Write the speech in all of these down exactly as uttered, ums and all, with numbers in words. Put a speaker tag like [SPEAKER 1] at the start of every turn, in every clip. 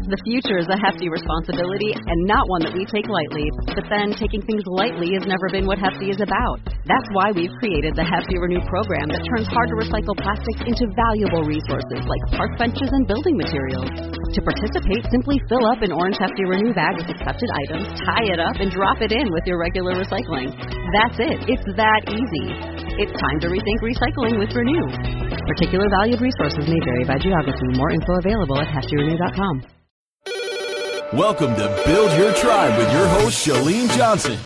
[SPEAKER 1] The future is a hefty responsibility and not one that we take lightly. But then, taking things lightly has never been what Hefty is about. That's why we've created the Hefty Renew program that turns hard-to-recycle plastics into valuable resources like park benches and building materials. To participate, simply fill up an orange Hefty Renew bag with accepted items, tie it up, and drop it in with your regular recycling. That's it. It's that easy. It's time to rethink recycling with Renew. Particular valued resources may vary by geography. More info available at hefty renew dot com.
[SPEAKER 2] Welcome to Build Your Tribe with your host, Chalene Johnson.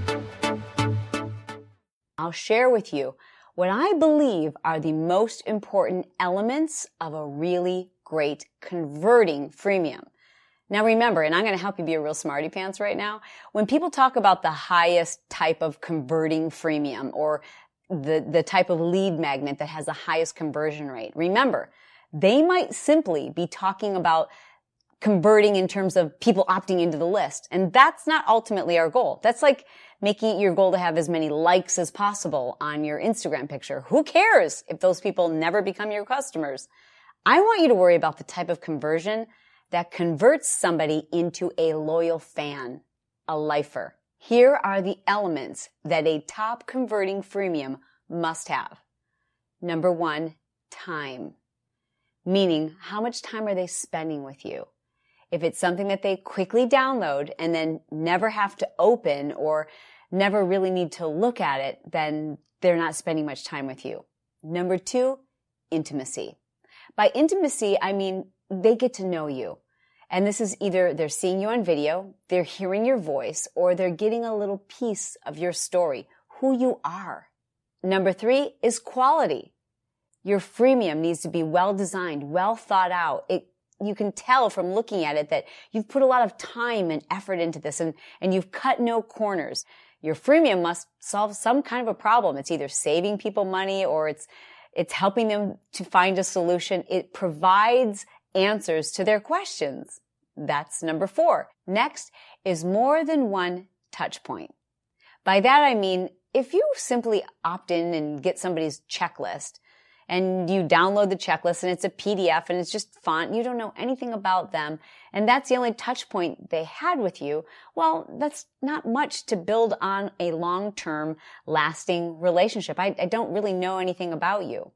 [SPEAKER 3] I'll share with you what I believe are the most important elements of a really great converting freemium. Now remember, and I'm going to help you be a real smarty pants right now, when people talk about the highest type of converting freemium or the, the type of lead magnet that has the highest conversion rate, remember, they might simply be talking about converting in terms of people opting into the list. And that's not ultimately our goal. That's like making it your goal to have as many likes as possible on your Instagram picture. Who cares if those people never become your customers? I want you to worry about the type of conversion that converts somebody into a loyal fan, a lifer. Here are the elements that a top converting freemium must have. Number one, time. Meaning, how much time are they spending with you? If it's something that they quickly download and then never have to open or never really need to look at it, then they're not spending much time with you. Number two, intimacy. By intimacy, I mean they get to know you. And this is either they're seeing you on video, they're hearing your voice, or they're getting a little piece of your story, who you are. Number three is quality. Your freemium needs to be well designed, well thought out. It You can tell from looking at it that you've put a lot of time and effort into this and, and you've cut no corners. Your freemium must solve some kind of a problem. It's either saving people money or it's, it's helping them to find a solution. It provides answers to their questions. That's number four. Next is more than one touch point. By that I mean, if you simply opt in and get somebody's checklist, and you download the checklist and it's a P D F and it's just font, you don't know anything about them, and that's the only touch point they had with you, well, that's not much to build on a long-term, lasting relationship. I, I don't really know anything about you.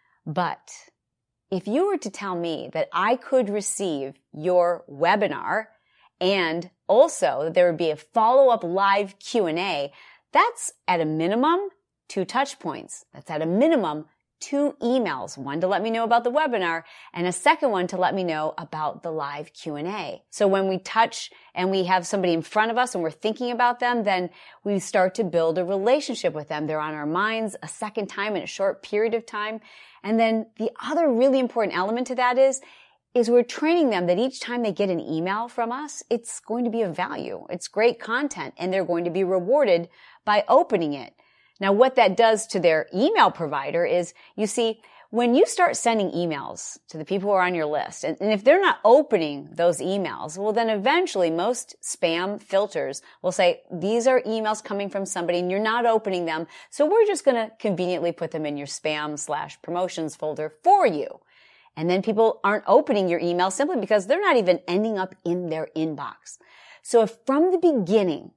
[SPEAKER 3] But if you were to tell me that I could receive your webinar and also that there would be a follow-up live Q and A, that's at a minimum two touch points. That's at a minimum two emails, one to let me know about the webinar and a second one to let me know about the live Q and A. So when we touch and we have somebody in front of us and we're thinking about them, then we start to build a relationship with them. They're on our minds a second time in a short period of time. And then the other really important element to that is, is we're training them that each time they get an email from us, it's going to be of value. It's great content and they're going to be rewarded by opening it. Now, what that does to their email provider is, you see, when you start sending emails to the people who are on your list, and, and if they're not opening those emails, well, then eventually most spam filters will say, these are emails coming from somebody and you're not opening them, so we're just going to conveniently put them in your spam slash promotions folder for you. And then people aren't opening your email simply because they're not even ending up in their inbox. So if from the beginning,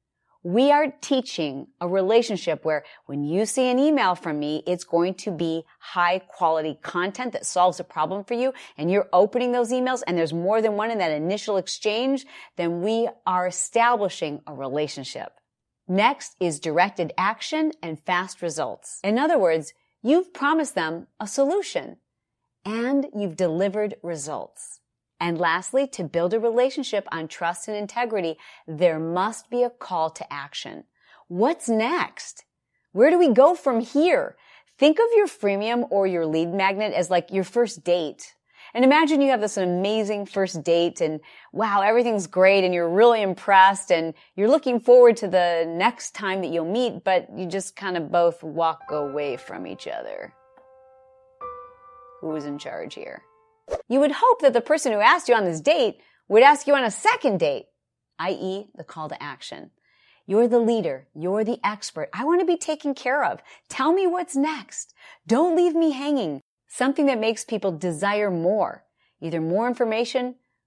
[SPEAKER 3] we are teaching a relationship where when you see an email from me, it's going to be high quality content that solves a problem for you, and you're opening those emails and there's more than one in that initial exchange, then we are establishing a relationship. Next is directed action and fast results. In other words, you've promised them a solution and you've delivered results. And lastly, to build a relationship on trust and integrity, there must be a call to action. What's next? Where do we go from here? Think of your freemium or your lead magnet as like your first date. And imagine you have this amazing first date and wow, everything's great and you're really impressed and you're looking forward to the next time that you'll meet, but you just kind of both walk away from each other. Who's in charge here? You would hope that the person who asked you on this date would ask you on a second date, that is the call to action. You're the leader. You're the expert. I want to be taken care of. Tell me what's next. Don't leave me hanging. Something that makes people desire more, either more information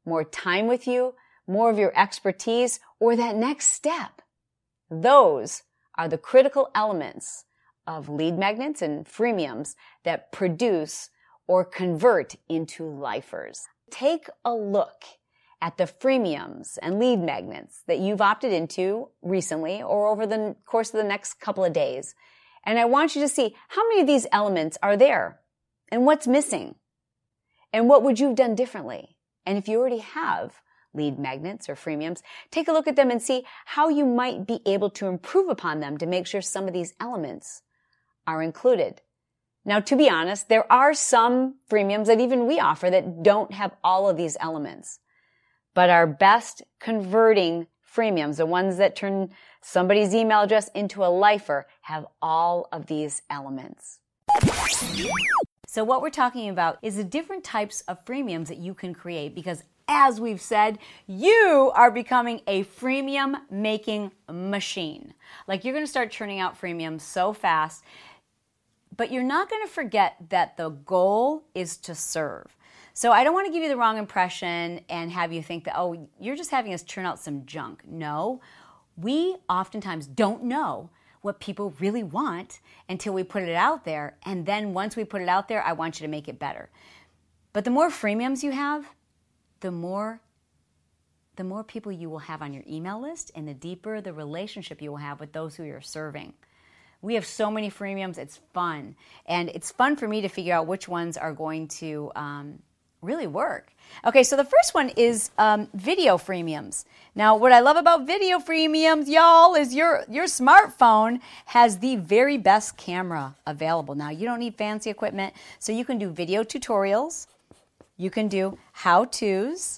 [SPEAKER 3] more time with you, more of your expertise, or that next step. Those are the critical elements of lead magnets and freemiums that produce or convert into lifers. Take a look at the freemiums and lead magnets that you've opted into recently or over the course of the next couple of days. And I want you to see how many of these elements are there and what's missing and what would you have done differently. And if you already have lead magnets or freemiums, take a look at them and see how you might be able to improve upon them to make sure some of these elements are included. Now, to be honest, there are some freemiums that even we offer that don't have all of these elements. But our best converting freemiums, the ones that turn somebody's email address into a lifer, have all of these elements. So what we're talking about is the different types of freemiums that you can create because, as we've said, you are becoming a freemium making machine. Like, you're going to start churning out freemiums so fast, but you're not going to forget that the goal is to serve. So I don't want to give you the wrong impression and have you think that, oh, you're just having us churn out some junk. No, we oftentimes don't know what people really want until we put it out there. And then once we put it out there, I want you to make it better. But the more freemiums you have, the more, the more people you will have on your email list and the deeper the relationship you will have with those who you're serving. We have so many freemiums, it's fun. And it's fun for me to figure out which ones are going to um, really work. Okay, so the first one is um, video freemiums. Now, what I love about video freemiums, y'all, is your, your smartphone has the very best camera available. Now, you don't need fancy equipment, so you can do video tutorials. You can do how-tos.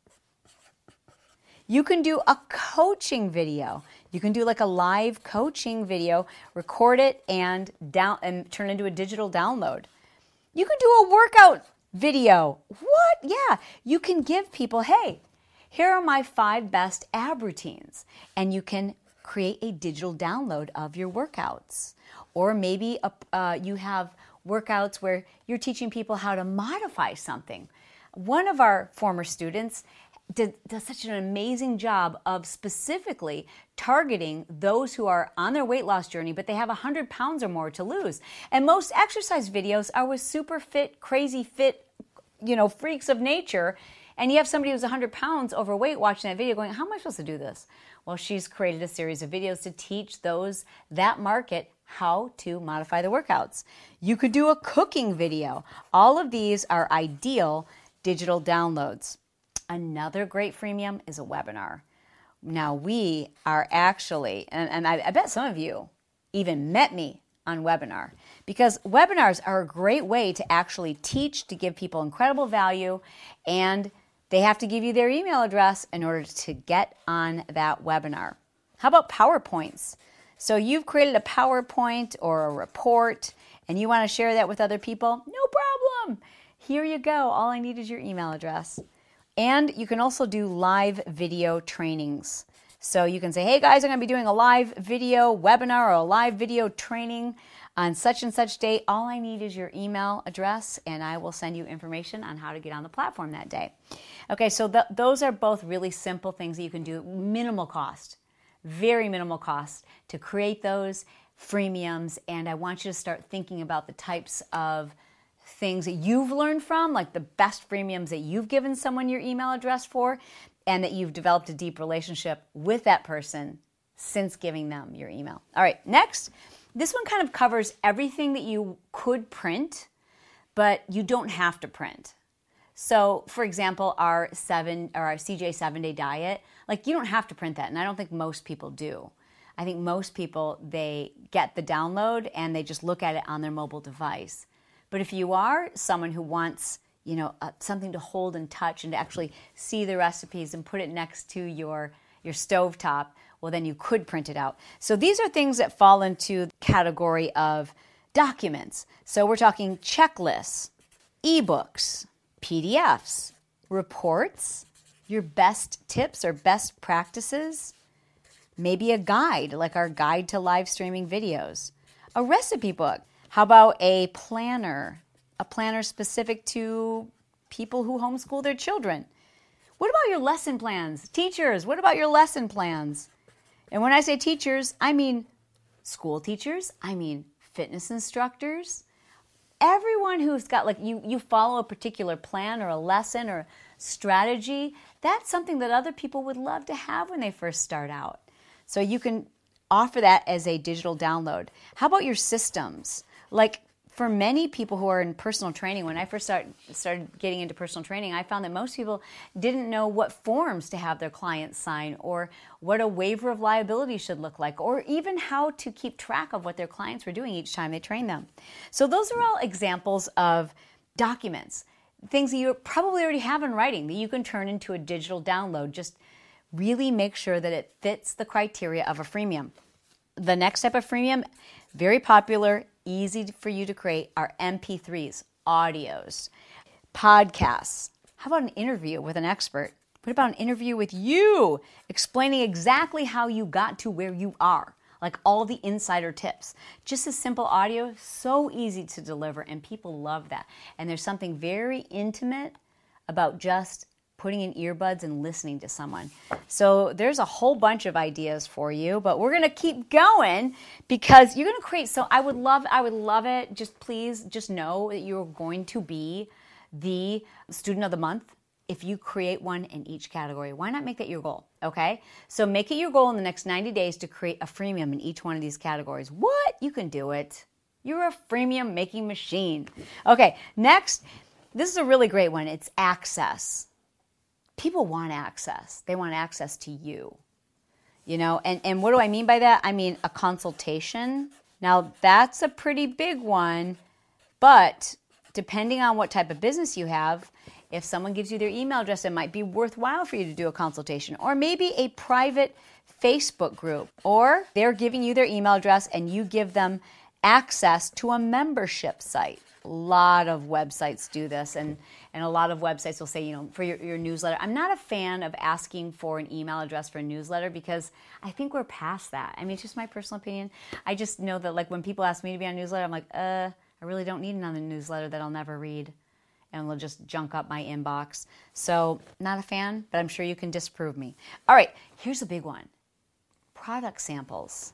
[SPEAKER 3] You can do a coaching video. You can do like a live coaching video, record it and down and turn it into a digital download. You can do a workout video. What? Yeah. You can give people, hey, here are my five best ab routines. And you can create a digital download of your workouts. Or maybe a, uh, you have workouts where you're teaching people how to modify something. One of our former students did, does such an amazing job of specifically targeting those who are on their weight loss journey, but they have one hundred pounds or more to lose. And most exercise videos are with super fit, crazy fit, you know, freaks of nature. And you have somebody who's one hundred pounds overweight watching that video going, how am I supposed to do this? Well, she's created a series of videos to teach those, that market, how to modify the workouts. You could do a cooking video. All of these are ideal digital downloads. Another great freemium is a webinar. Now, we are actually, and, and I, I bet some of you even met me on webinar, because webinars are a great way to actually teach, to give people incredible value, and they have to give you their email address in order to get on that webinar. How about PowerPoints? So you've created a PowerPoint or a report, and you want to share that with other people? No problem. Here you go. All I need is your email address. And you can also do live video trainings. So you can say, hey guys, I'm going to be doing a live video webinar or a live video training on such and such date. All I need is your email address, and I will send you information on how to get on the platform that day. Okay, so th- those are both really simple things that you can do, minimal cost, very minimal cost to create those freemiums. And I want you to start thinking about the types of things that you've learned from, like the best freemiums that you've given someone your email address for, and that you've developed a deep relationship with that person since giving them your email. All right, next, this one kind of covers everything that you could print, but you don't have to print. So, for example, our seven or our C J seven-day diet, like you don't have to print that, and I don't think most people do. I think most people, they get the download and they just look at it on their mobile device. But if you are someone who wants, you know, uh, something to hold and touch and to actually see the recipes and put it next to your, your stovetop, well, then you could print it out. So these are things that fall into the category of documents. So we're talking checklists, ebooks, P D Fs, reports, your best tips or best practices, maybe a guide, like our guide to live streaming videos, a recipe book. How about a planner, a planner specific to people who homeschool their children? What about your lesson plans? Teachers, what about your lesson plans? And when I say teachers, I mean school teachers, I mean fitness instructors, everyone who's got like you you follow a particular plan or a lesson or strategy. That's something that other people would love to have when they first start out. So you can offer that as a digital download. How about your systems? Like for many people who are in personal training, when I first start, started getting into personal training, I found that most people didn't know what forms to have their clients sign or what a waiver of liability should look like or even how to keep track of what their clients were doing each time they trained them. So those are all examples of documents, things that you probably already have in writing that you can turn into a digital download. Just really make sure that it fits the criteria of a freemium. The next type of freemium, very popular, easy for you to create, are M P threes, audios, podcasts. How about an interview with an expert? What about an interview with you, explaining exactly how you got to where you are, like all the insider tips. Just a simple audio, so easy to deliver, and people love that. And there's something very intimate about just putting in earbuds and listening to someone. So there's a whole bunch of ideas for you, but we're gonna keep going because you're gonna create, so I would love, I would love it. Just please, just know that you're going to be the student of the month if you create one in each category. Why not make that your goal, okay? So make it your goal in the next ninety days to create a freemium in each one of these categories. What? You can do it. You're a freemium making machine. Okay, next, this is a really great one. It's access. People want access. They want access to you, you know, and, and what do I mean by that? I mean a consultation. Now, that's a pretty big one, but depending on what type of business you have, if someone gives you their email address, it might be worthwhile for you to do a consultation, or maybe a private Facebook group, or they're giving you their email address and you give them access to a membership site. A lot of websites do this, and, and a lot of websites will say, you know, for your, your newsletter. I'm not a fan of asking for an email address for a newsletter because I think we're past that. I mean, it's just my personal opinion. I just know that, like, when people ask me to be on a newsletter, I'm like, uh, I really don't need another newsletter that I'll never read, and will just junk up my inbox. So, not a fan, but I'm sure you can disprove me. All right, here's a big one. Product samples.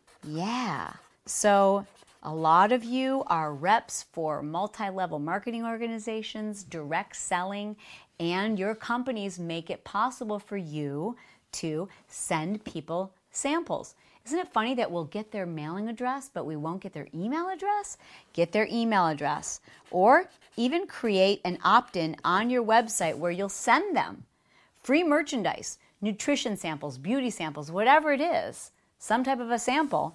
[SPEAKER 3] Yeah. So, a lot of you are reps for multi-level marketing organizations, direct selling, and your companies make it possible for you to send people samples. Isn't it funny that we'll get their mailing address, but we won't get their email address? Get their email address. Or even create an opt-in on your website where you'll send them free merchandise, nutrition samples, beauty samples, whatever it is, some type of a sample.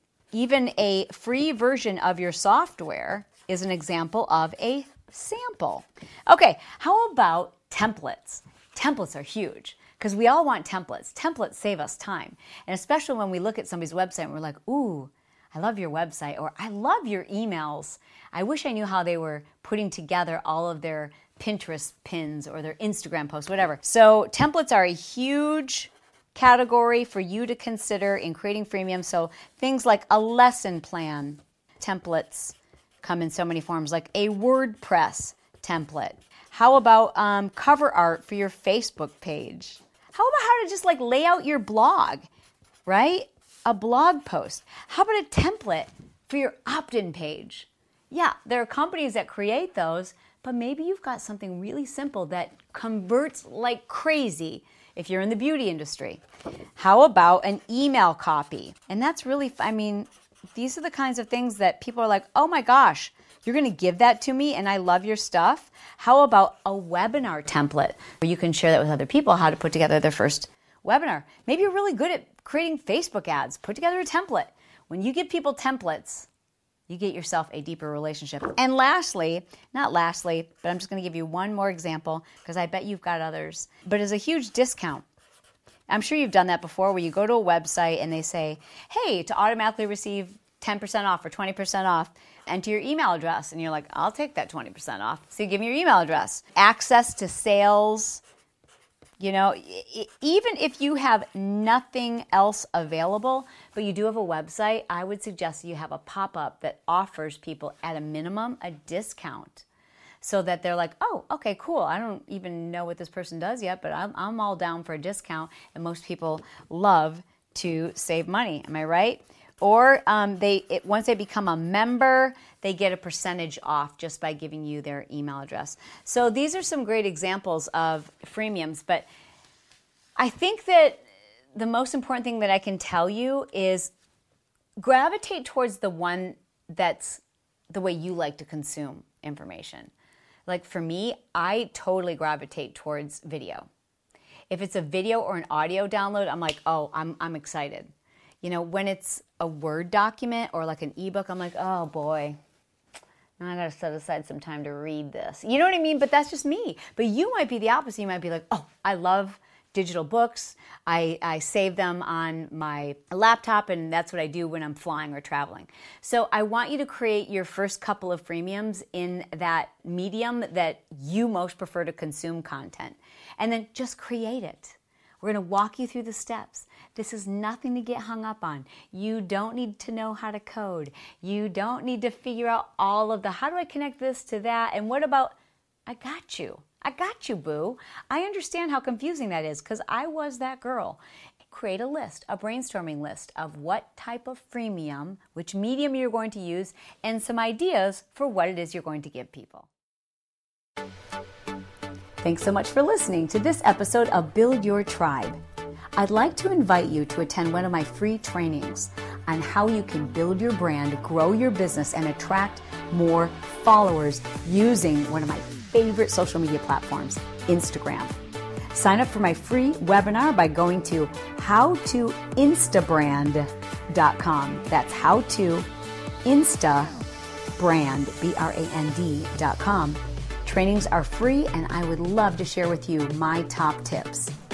[SPEAKER 3] Even a free version of your software is an example of a sample. Okay, how about templates? Templates are huge because we all want templates. Templates save us time. And especially when we look at somebody's website and we're like, ooh, I love your website, or I love your emails. I wish I knew how they were putting together all of their Pinterest pins or their Instagram posts, whatever. So templates are a huge category for you to consider in creating freemium. So things like a lesson plan. Templates come in so many forms, like a WordPress template. How about um, cover art for your Facebook page? How about how to just like lay out your blog, right? A blog post. How about a template for your opt-in page? Yeah, there are companies that create those, but maybe you've got something really simple that converts like crazy if you're in the beauty industry. How about an email copy? And that's really, I mean, these are the kinds of things that people are like, oh my gosh, you're going to give that to me and I love your stuff. How about a webinar template where you can share that with other people, how to put together their first webinar? Maybe you're really good at creating Facebook ads. Put together a template. When you give people templates, you get yourself a deeper relationship. And lastly, not lastly, but I'm just going to give you one more example because I bet you've got others, but it's a huge discount. I'm sure you've done that before where you go to a website and they say, hey, to automatically receive ten percent off or twenty percent off, enter your email address. And you're like, I'll take that twenty percent off. So you give me your email address. Access to sales. You know, even if you have nothing else available, but you do have a website, I would suggest you have a pop-up that offers people at a minimum a discount. so that they're like, oh, okay, cool. I don't even know what this person does yet, but I'm, I'm all down for a discount. And most people love to save money. Am I right? Or um, they it, once they become a member, they get a percentage off just by giving you their email address. So these are some great examples of freemiums. But I think that the most important thing that I can tell you is gravitate towards the one that's the way you like to consume information. Like for me, I totally gravitate towards video. If it's a video or an audio download, I'm like, oh, I'm I'm excited. You know, when it's a Word document or like an ebook, I'm like, oh boy, I gotta set aside some time to read this. You know what I mean? But that's just me. But you might be the opposite. You might be like, oh, I love digital books. I, I save them on my laptop, and that's what I do when I'm flying or traveling. So I want you to create your first couple of freemiums in that medium that you most prefer to consume content. And then just create it. We're going to walk you through the steps. This is nothing to get hung up on. You don't need to know how to code. You don't need to figure out all of the, how do I connect this to that? And what about, I got you. I got you, boo. I understand how confusing that is because I was that girl. Create a list, a brainstorming list of what type of freemium, which medium you're going to use, and some ideas for what it is you're going to give people. Thanks so much for listening to this episode of Build Your Tribe. I'd like to invite you to attend one of my free trainings on how you can build your brand, grow your business, and attract more followers using one of my favorite social media platforms, Instagram. Sign up for my free webinar by going to how to instabrand dot com. That's how to instabrand, B R A N D dot com. Trainings are free, and I would love to share with you my top tips.